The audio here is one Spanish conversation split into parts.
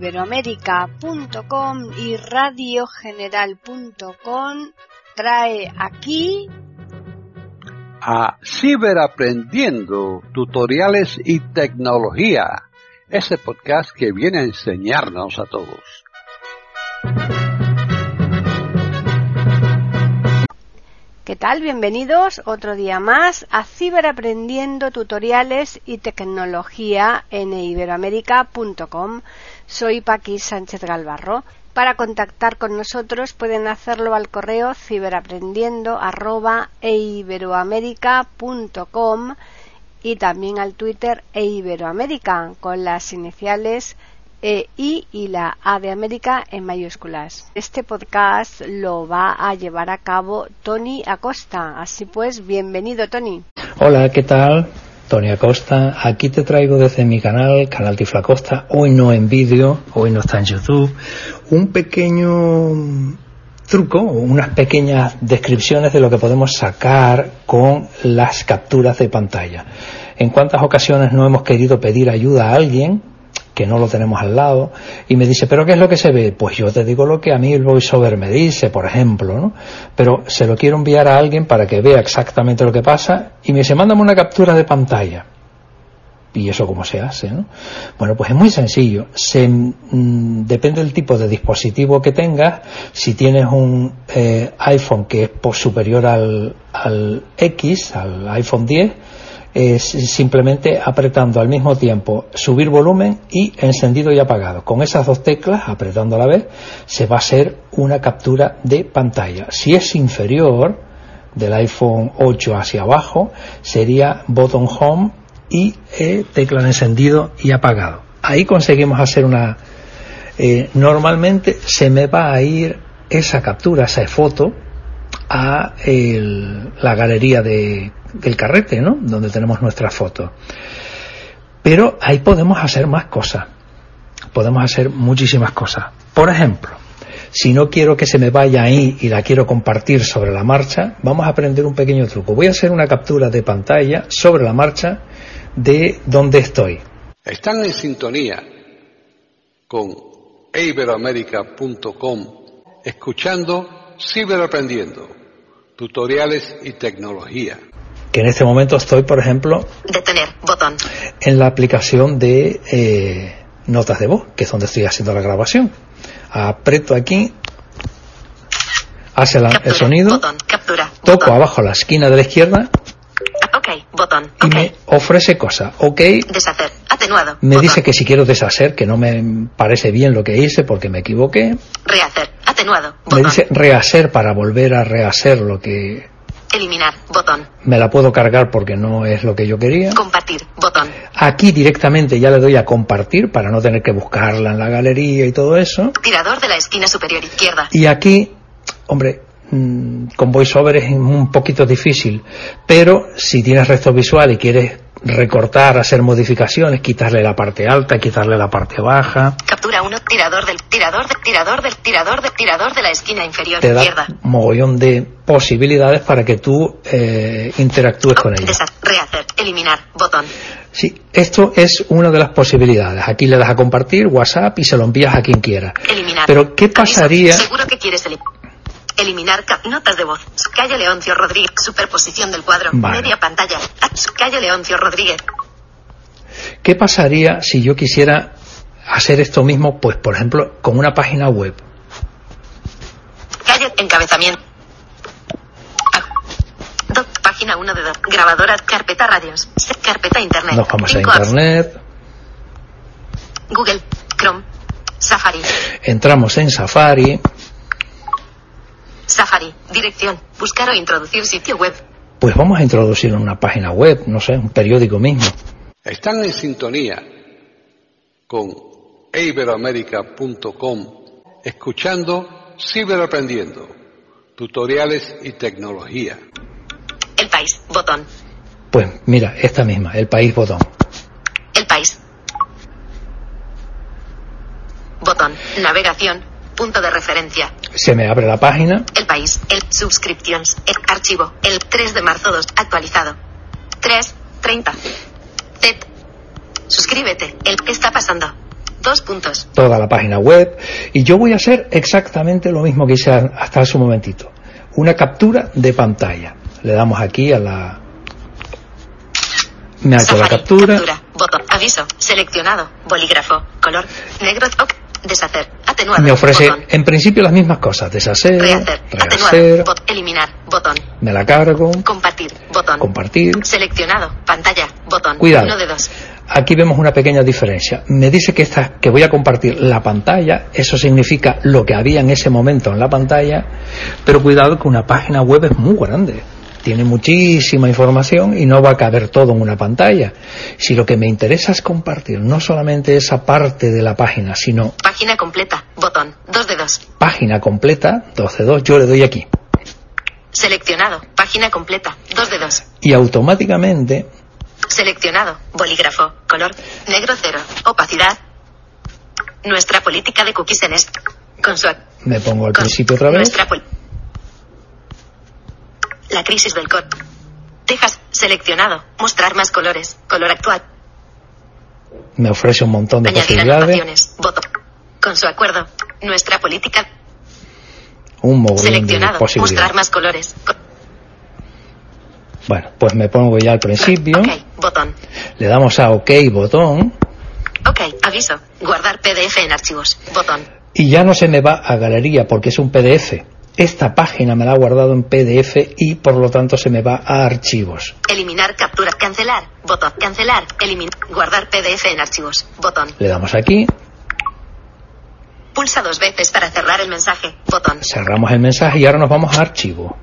eiberoamerica.com y radiogeneral.com trae aquí a Ciberaprendiendo, tutoriales y tecnología, ese podcast que viene a enseñarnos a todos. ¿Qué tal? Bienvenidos otro día más a Ciberaprendiendo, tutoriales y tecnología en eiberoamerica.com. Soy Paqui Sánchez Galvarro. Para contactar con nosotros pueden hacerlo al correo ciberaprendiendo@eiberoamerica.com y también al Twitter eiberoamerica con las iniciales I y la A de América en mayúsculas. Este podcast lo va a llevar a cabo Tony Acosta. Así pues, bienvenido, Tony. Hola, ¿qué tal? Tony Acosta. Aquí te traigo desde mi canal Tiflacosta. Hoy no en vídeo, hoy no está en YouTube. Un pequeño truco, unas pequeñas descripciones de lo que podemos sacar con las capturas de pantalla. En cuántas ocasiones no hemos querido pedir ayuda a alguien que no lo tenemos al lado, y me dice, ¿pero qué es lo que se ve? Pues yo te digo lo que a mí el VoiceOver me dice, por ejemplo, ¿no? Pero se lo quiero enviar a alguien para que vea exactamente lo que pasa, y me dice, mándame una captura de pantalla. ¿Y eso cómo se hace, no? Bueno, pues es muy sencillo. Depende del tipo de dispositivo que tengas. Si tienes un iPhone que es superior al X, al iPhone 10, es simplemente apretando al mismo tiempo subir volumen y encendido y apagado. Con esas dos teclas, apretando a la vez, se va a hacer una captura de pantalla. Si es inferior, del iPhone 8 hacia abajo, sería botón home y tecla de encendido y apagado. Ahí conseguimos hacer una... normalmente se me va a ir esa captura, esa foto, a la galería del carrete, ¿no? Donde tenemos nuestras fotos. Pero ahí podemos hacer más cosas. Podemos hacer muchísimas cosas. Por ejemplo, si no quiero que se me vaya ahí y la quiero compartir sobre la marcha, vamos a aprender un pequeño truco. Voy a hacer una captura de pantalla sobre la marcha de donde estoy. Están en sintonía con eiberoamerica.com, escuchando Ciberaprendiendo, tutoriales y tecnología. Que en este momento estoy, por ejemplo, detener, botón, en la aplicación de notas de voz, que es donde estoy haciendo la grabación. Aprieto aquí, hace captura, el sonido, botón, captura, toco botón. abajo a la esquina de la izquierda, ok, botón, y ok, me ofrece cosas. Ok, deshacer, atenuado, me botón. dice que si quiero deshacer, que no me parece bien lo que hice porque me equivoqué. Rehacer, atenuado, botón. Me dice rehacer para volver a rehacer lo que... Eliminar, botón. Me la puedo cargar porque no es lo que yo quería. Compartir, botón. Aquí directamente ya le doy a compartir para no tener que buscarla en la galería y todo eso. Tirador de la esquina superior izquierda. Y aquí, hombre, con VoiceOver es un poquito difícil, pero si tienes resto visual y quieres recortar, hacer modificaciones, quitarle la parte alta, quitarle la parte baja. Captura 1, tirador de la esquina inferior Te da izquierda. un mogollón de posibilidades para que tú interactúes con ella. Rehacer, eliminar, botón. Sí, esto es una de las posibilidades. Aquí le das a compartir, WhatsApp, y se lo envías a quien quiera. Eliminar. Pero ¿qué pasaría? Seguro que quieres eliminar notas de voz. Calle Leoncio Rodríguez. Superposición del cuadro. Vale. Media pantalla. Calle Leoncio Rodríguez. ¿Qué pasaría si yo quisiera hacer esto mismo, pues por ejemplo, con una página web? Calle encabezamiento. Página 1 de 2. Grabadoras. Carpeta radios. Carpeta internet. Nos vamos a 5 apps. internet. Google. Chrome. Safari. Entramos en Safari. Safari. Dirección. Buscar o introducir sitio web. Pues vamos a introducir una página web, no sé, un periódico mismo. Están en sintonía con eiberoamerica.com, escuchando Ciberaprendiendo, tutoriales y tecnología. El país. Botón. Pues mira, esta misma, El País, botón. El país. Botón. Navegación. Punto de referencia. Se me abre la página. El país. El subscriptions. El archivo. El 3 de marzo 2. Actualizado. 3:30. Z. Suscríbete. El que está pasando. 2 puntos. Toda la página web. Y yo voy a hacer exactamente lo mismo que hice hasta hace un momentito. Una captura de pantalla. Le damos aquí a la... Me hace la captura. Botón. Aviso. Seleccionado. Bolígrafo. Color. Negro. OK. Deshacer. Atenuar. Me ofrece botón. En principio las mismas cosas. Deshacer. Rehacer. Rehacer. Eliminar. Botón. Me la cargo. Compartir. Botón. Compartir. Seleccionado. Pantalla. Botón. Cuidado. 1 de 2. Aquí vemos una pequeña diferencia. Me dice que voy a compartir la pantalla. Eso significa lo que había en ese momento en la pantalla. Pero cuidado que una página web es muy grande. Tiene muchísima información y no va a caber todo en una pantalla. Si lo que me interesa es compartir no solamente esa parte de la página, sino... Página completa. Botón. 2 de 2. Página completa. 2 de 2. Yo le doy aquí. Seleccionado. Página completa. 2 de 2. Y automáticamente... Seleccionado. Bolígrafo. Color. Negro 0. Opacidad. Nuestra política de cookies en este. Me pongo al principio otra vez. La crisis del code. Texas. Seleccionado. Mostrar más colores. Color actual. Me ofrece un montón de Añadir posibilidades. anotaciones. Botón. Con su acuerdo. Nuestra política. Un mogollón de Seleccionado. posibilidades. Mostrar más colores. Bueno, pues me pongo ya al principio. OK. Botón. Le damos a OK botón. OK. Aviso. Guardar PDF en archivos. Botón. Y ya no se me va a galería porque es un PDF. Esta página me la ha guardado en PDF y por lo tanto se me va a archivos. Eliminar captura. Cancelar. Botón. Cancelar. Eliminar. Guardar PDF en archivos. Botón. Le damos aquí. Pulsa 2 veces para cerrar el mensaje. Botón. Cerramos el mensaje y ahora nos vamos a archivo.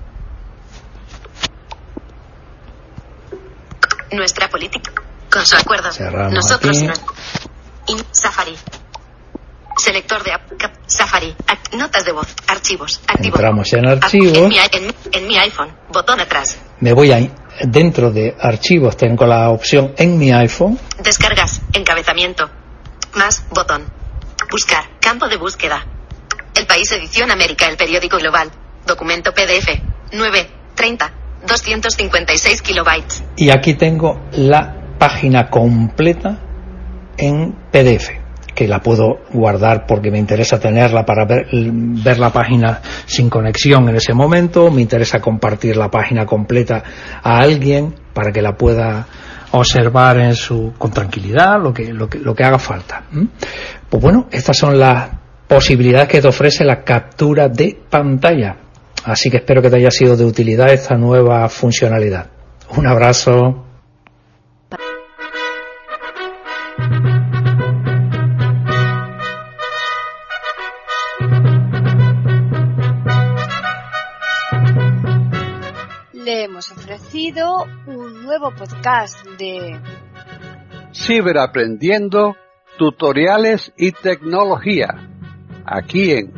Nuestra política. Con su acuerdo. Cerramos Nosotros aquí. Safari. Selector de app. Safari. Notas de voz. Archivos. Activo. Entramos en archivos. En mi iPhone. Botón atrás. Me voy a... Dentro de archivos tengo la opción en mi iPhone. Descargas. Encabezamiento. Más. Botón. Buscar. Campo de búsqueda. El País Edición América. El periódico global. Documento PDF. 9:30. 256 kilobytes. Y aquí tengo la página completa en PDF, que la puedo guardar porque me interesa tenerla para ver la página sin conexión en ese momento. Me interesa compartir la página completa a alguien para que la pueda observar con tranquilidad, lo que haga falta. Pues bueno, estas son las posibilidades que te ofrece la captura de pantalla. Así que espero que te haya sido de utilidad esta nueva funcionalidad. Un abrazo. Le hemos ofrecido un nuevo podcast de Ciberaprendiendo, tutoriales y tecnología, aquí en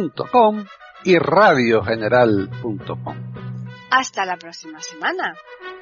iberoamerica.com y radiogeneral.com. Hasta la próxima semana.